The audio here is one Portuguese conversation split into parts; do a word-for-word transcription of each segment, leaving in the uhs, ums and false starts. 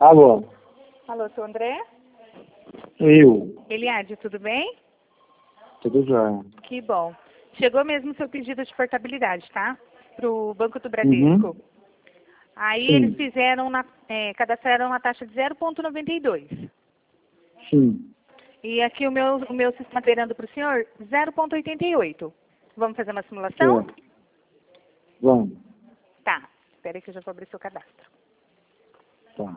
Alô? Alô, seu André? Eu. Eliade, tudo bem? Tudo jóia. Que bom. Chegou mesmo o seu pedido de portabilidade, tá? Para o Banco do Bradesco. Uhum. Aí Sim. eles fizeram, na, é, cadastraram uma taxa de zero vírgula noventa e dois. Sim. E aqui o meu, o meu sistema esperando para o senhor zero vírgula oitenta e oito. Vamos fazer uma simulação? Certo. Vamos. Tá. Espera aí que eu já vou abrir seu cadastro. Tá.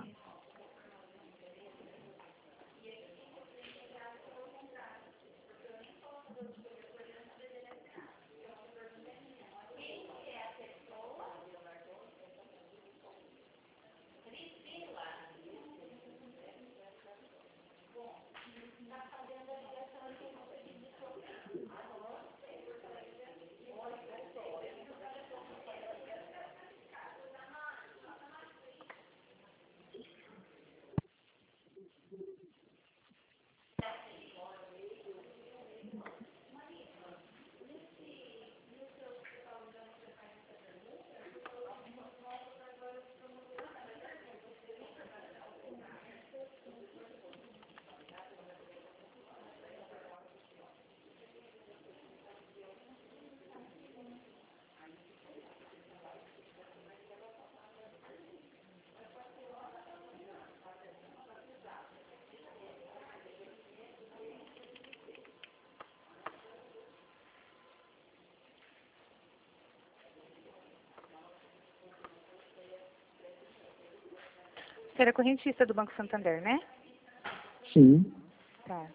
Você era correntista do Banco Santander, né? Sim. Tá.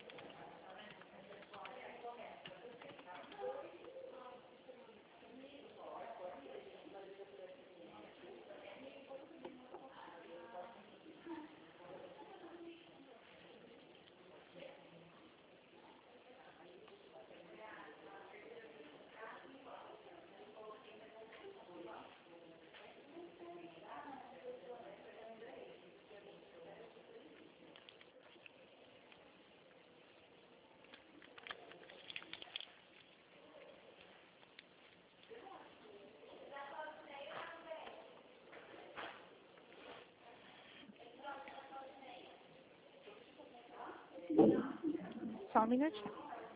Só um minutinho.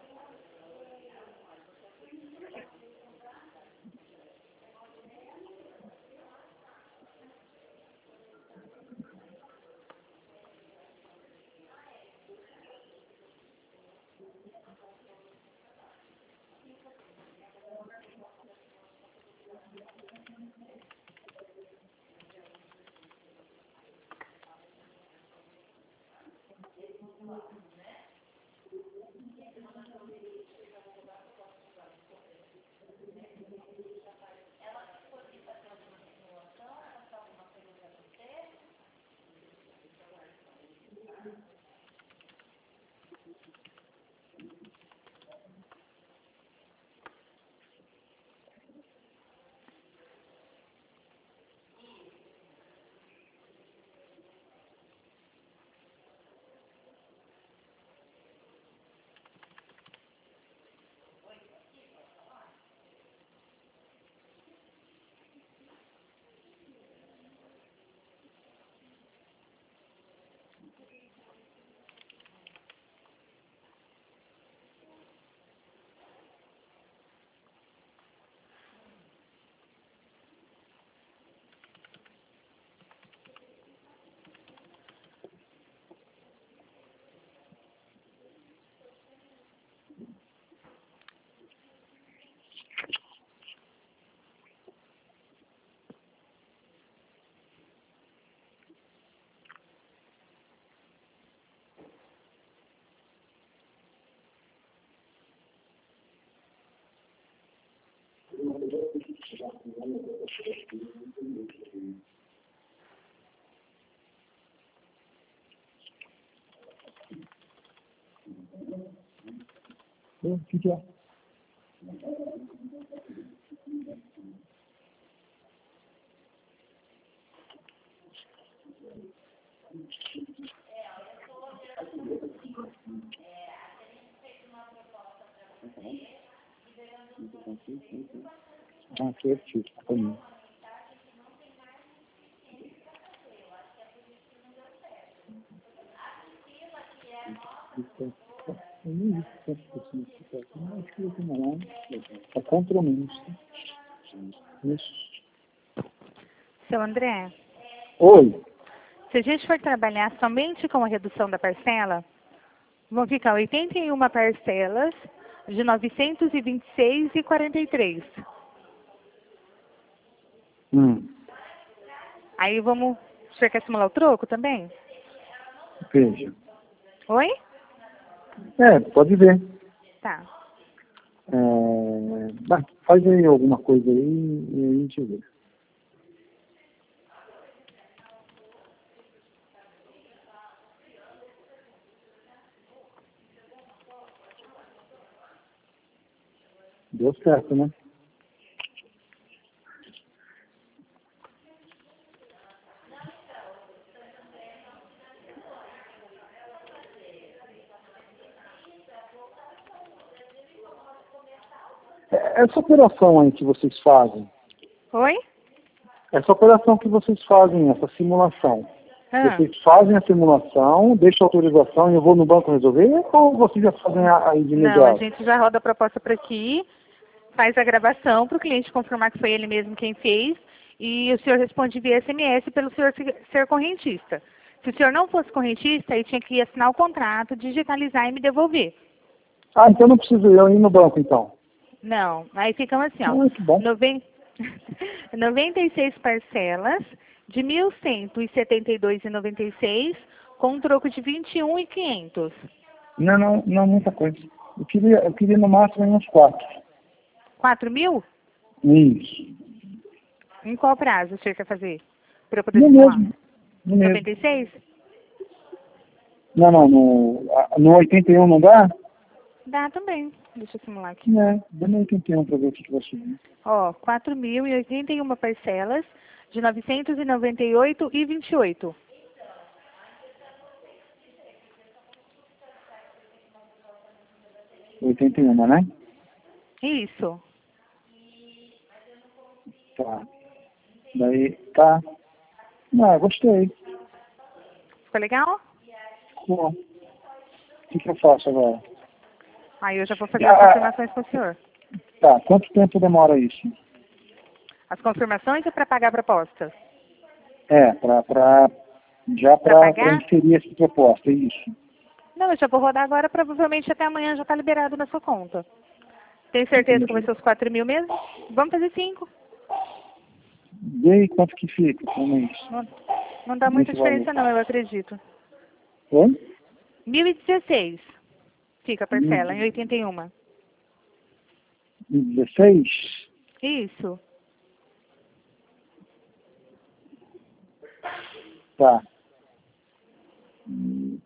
O que que é? Ah, que é tipo, também. É contra ou menos. Isso. Seu André, Oi. se a gente for trabalhar somente com a redução da parcela, vão ficar oitenta e uma parcelas de novecentos e vinte e seis e quarenta e três. Hum. Aí vamos... O senhor quer simular o troco também? Veja. Oi? É, pode ver. Tá. É, bah, faz aí alguma coisa aí e aí a gente vê. Deu certo, né? Essa operação aí que vocês fazem, Oi? essa operação que vocês fazem, essa simulação, Ah. vocês fazem a simulação, deixam a autorização e eu vou no banco resolver, ou vocês já fazem aí de Não, a imediato? gente já roda a proposta por aqui, faz a gravação para o cliente confirmar que foi ele mesmo quem fez e o senhor responde via S M S pelo senhor se- ser correntista. Se o senhor não fosse correntista, aí tinha que assinar o contrato, digitalizar e me devolver. Ah, então não preciso eu ir no banco, então. Não, aí ficam assim, ó, Ah, que bom. noven- noventa e seis parcelas de mil cento e setenta e dois reais e noventa e seis com um troco de vinte e um mil e quinhentos. Não, não, não, muita coisa. Eu queria, eu queria no máximo uns quatro. quatro mil? Isso. Em qual prazo o senhor quer fazer? Para eu poder No simular? mesmo. No mesmo. noventa e seis? Não, não, no, a- no oitenta e um não dá? Dá também. Deixa eu simular aqui. É, dá no oitenta e um para ver o que, que vai subir. Ó, quatro mil e oitenta e uma parcelas de novecentos e noventa e oito reais e vinte e oito. oitenta e um, né? Isso. Tá. Daí, tá. Ah, gostei. Ficou legal? Bom. O que, que eu faço agora? Aí eu já vou fazer Ah, as confirmações com o senhor. Tá, quanto tempo demora isso? As confirmações é para pagar a proposta? É, pra, pra, já Pra para pagar? inserir essa proposta, é isso. Não, eu já vou rodar agora, provavelmente até amanhã já está liberado na sua conta. Tem certeza que vai ser os quatro mil mesmo? Vamos fazer cinco. E aí, quanto que fica por mês? Não, não dá muita Nesse valor? diferença não, eu acredito. Oi? mil e dezesseis fica a parcela, em oitenta e um. dezesseis? Isso. Tá. Hum.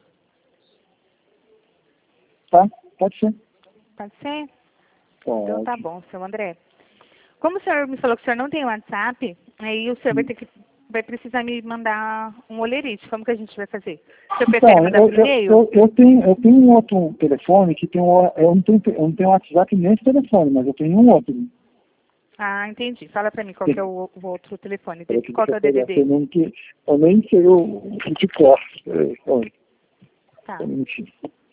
Tá, pode ser. Pode ser? Pode. Então tá bom, seu André. Como o senhor me falou que o senhor não tem WhatsApp, aí o senhor vai ter que vai precisar me mandar um olerite. Como que a gente vai fazer? O senhor prefere Então, mandar eu, por eu, e-mail? eu, eu tenho, eu tenho um outro telefone que tem um, eu não tenho, eu não tenho WhatsApp nem esse telefone, mas eu tenho um outro. Ah, entendi. Fala pra mim qual que é o, o outro telefone. Peraí que Qual que é o deixa eu pegar, D D D? eu nem, que, eu nem sei o, o que corta. Peraí, olha, Tá. só um minutinho.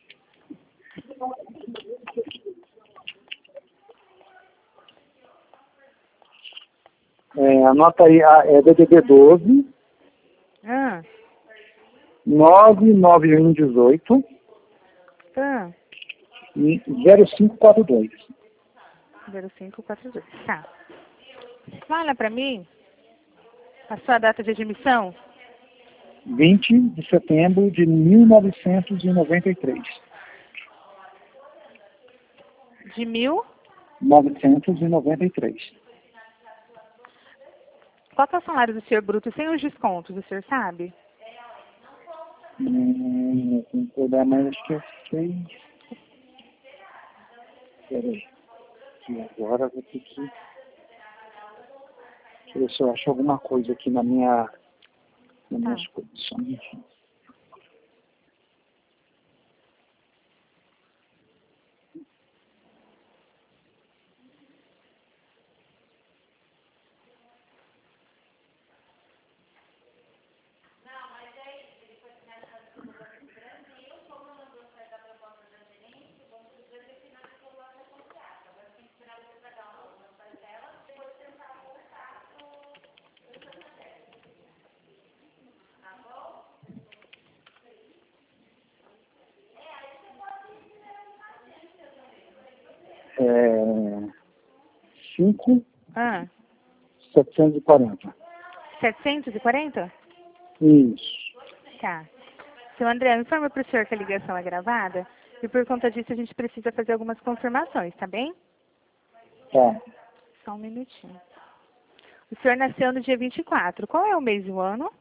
É, anota aí, a- é D D D doze, Ah, nove nove um dezoito ah. e zero cinco quatro dois. zero cinco quatro dois. Tá. Fala pra mim a sua data de admissão. vinte de setembro de mil novecentos e noventa e três. De mil. novecentos e noventa e três. Qual que é o salário do senhor bruto sem os descontos, o senhor sabe? Hum, eu tenho que olhar, mas acho que é seis. Peraí. E agora eu vou ter que. Deixa eu ver se eu acho alguma coisa aqui na minha. nas minhas Tá. condições. cinco, Ah, setecentos e quarenta. setecentos e quarenta? Isso. Tá. Seu André, informa para o senhor que a ligação é gravada e por conta disso a gente precisa fazer algumas confirmações, tá bem? Tá. Só um minutinho. O senhor nasceu no dia vinte e quatro. Qual é o mês e o ano?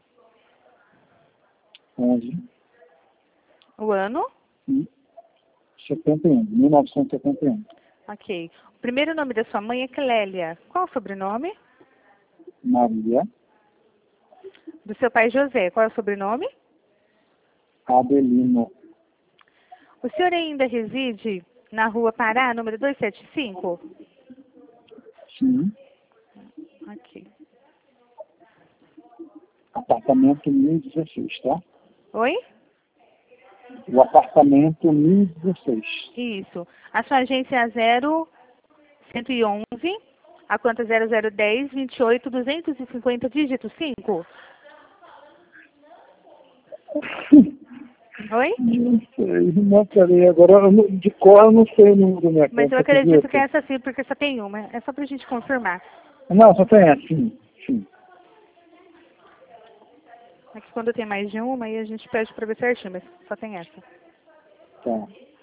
onze. O ano? setenta e um. mil novecentos e setenta e um. Ok. O primeiro nome da sua mãe é Clélia. Qual o sobrenome? Maria Do seu pai José. Qual é o sobrenome? Adelino. O senhor ainda reside na rua Pará, número duzentos e setenta e cinco? Sim. Ok. Apartamento mil e dezesseis, tá? Oi? O apartamento mil e dezesseis. Isso. A sua agência é a zero cento e onze, a conta zero zero dez, vinte e oito, duzentos e cinquenta, dígito cinco. Oi? Não sei, não sei. Agora, eu não- de cor, eu não sei o número da minha Mas eu conta. acredito acredita? que é essa sim, porque só tem uma. É só pra gente confirmar. Não, só tem essa, sim. Sim. É que quando tem mais de uma, aí a gente pede pra ver certinho, mas só tem essa. Tá.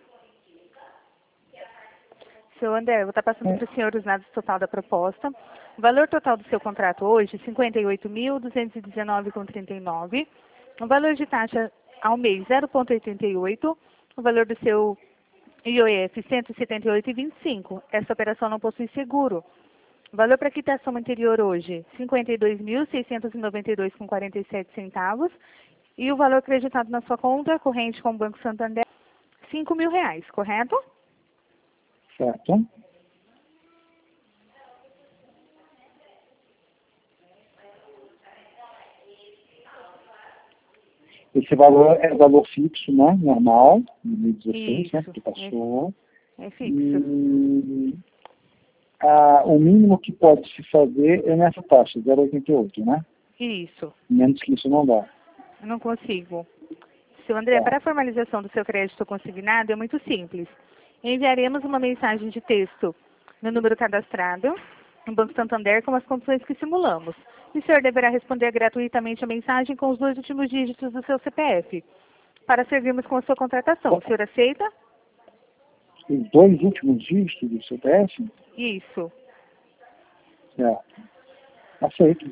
Seu André, eu vou estar passando É. para o senhor os dados total da proposta. O valor total do seu contrato hoje, cinquenta e oito mil, duzentos e dezenove vírgula trinta e nove. O valor de taxa ao mês, zero vírgula oitenta e oito. O valor do seu I O F, cento e setenta e oito vírgula vinte e cinco. Essa operação não possui seguro. O valor para quitação anterior hoje, cinquenta e dois mil, seiscentos e noventa e dois vírgula quarenta e sete centavos. E o valor acreditado na sua conta corrente com o Banco Santander, cinco mil reais, correto? Certo. Esse valor é valor fixo, né? Normal, de mil e dezesseis, né? Isso, Que passou. é fixo. E a, o mínimo que pode se fazer é nessa taxa, zero vírgula oitenta e oito, né? Isso, Menos que isso não dá. eu não consigo. Seu André, Tá. para a formalização do seu crédito consignado é muito simples. Enviaremos uma mensagem de texto no número cadastrado no Banco Santander com as condições que simulamos. E o senhor deverá responder gratuitamente a mensagem com os dois últimos dígitos do seu C P F, para servirmos com a sua contratação. O senhor aceita? Os dois últimos dígitos do C P F? Isso. É. Aceito.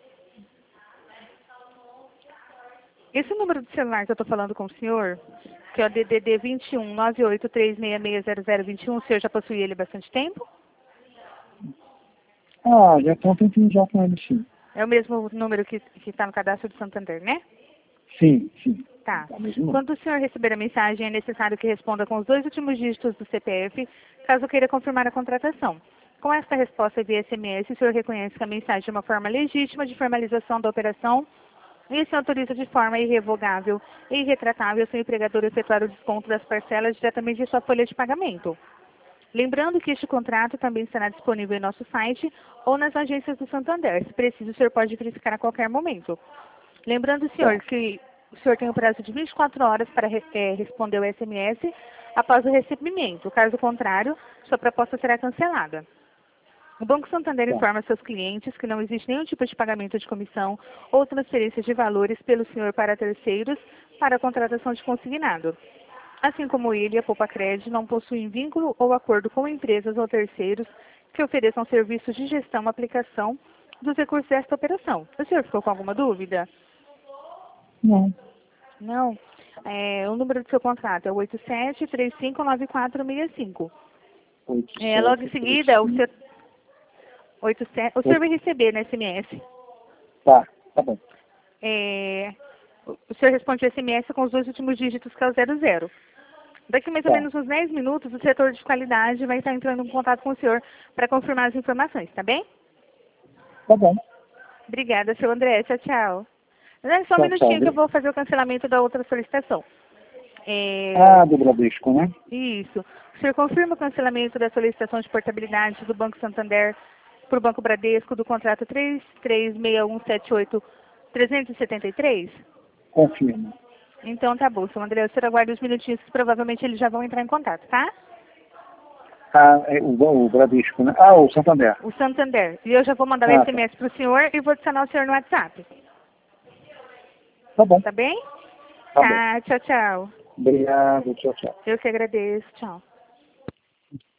Esse número de celular que eu estou falando com o senhor, que é o D D D vinte e um, nove oito três seis seis zero zero dois um, o senhor já possui ele há bastante tempo? Ah, já tem um tempinho já com ele, sim. É o mesmo número que está no cadastro do Santander, né? Sim, sim. Tá. É o mesmo número. Quando o senhor receber a mensagem, é necessário que responda com os dois últimos dígitos do C P F, caso queira confirmar a contratação. Com esta resposta via S M S, o senhor reconhece que a mensagem é uma forma legítima de formalização da operação e se autoriza de forma irrevogável e irretratável seu empregador a efetuar o desconto das parcelas diretamente de sua folha de pagamento. Lembrando que este contrato também estará disponível em nosso site ou nas agências do Santander. Se preciso, o senhor pode verificar a qualquer momento. Lembrando, senhor, que o senhor tem um prazo de vinte e quatro horas para é, responder o S M S após o recebimento. Caso contrário, sua proposta será cancelada. O Banco Santander Tá. informa seus clientes que não existe nenhum tipo de pagamento de comissão ou transferência de valores pelo senhor para terceiros para a contratação de consignado. Assim como ele, a Poupa Crédito não possuem vínculo ou acordo com empresas ou terceiros que ofereçam serviços de gestão e aplicação dos recursos desta operação. O senhor ficou com alguma dúvida? Não. Não. É, o número do seu contrato é oito sete três cinco nove quatro seis cinco. Oito, É, logo em sete, seguida, três, o, seu, oito, sete, o senhor vai receber no S M S. Tá, tá bom. É, o o senhor responde o S M S com os dois últimos dígitos, que é o zero zero. Daqui mais ou Tá. menos uns dez minutos, o setor de qualidade vai estar entrando em contato com o senhor para confirmar as informações, tá bem? Tá bom. Obrigada, seu André. Tchau, tchau. Só um Tchau, minutinho tchau. que eu vou fazer o cancelamento da outra solicitação. É, Ah, do Bradesco, né? Isso. O senhor confirma o cancelamento da solicitação de portabilidade do Banco Santander para o Banco Bradesco do contrato três três seis um sete oito três sete três? Confirmo. Então tá bom, seu André. O senhor aguarda uns minutinhos que provavelmente eles já vão entrar em contato, tá? Ah, é, o, o Bradesco, né? Ah, o Santander. O Santander. E eu já vou mandar o Ah, S M S para o senhor e vou adicionar o senhor no WhatsApp. tá bom. Tá bem? Tá Tá, bom. tchau, tchau. Obrigado, tchau, tchau. Eu que agradeço. Tchau.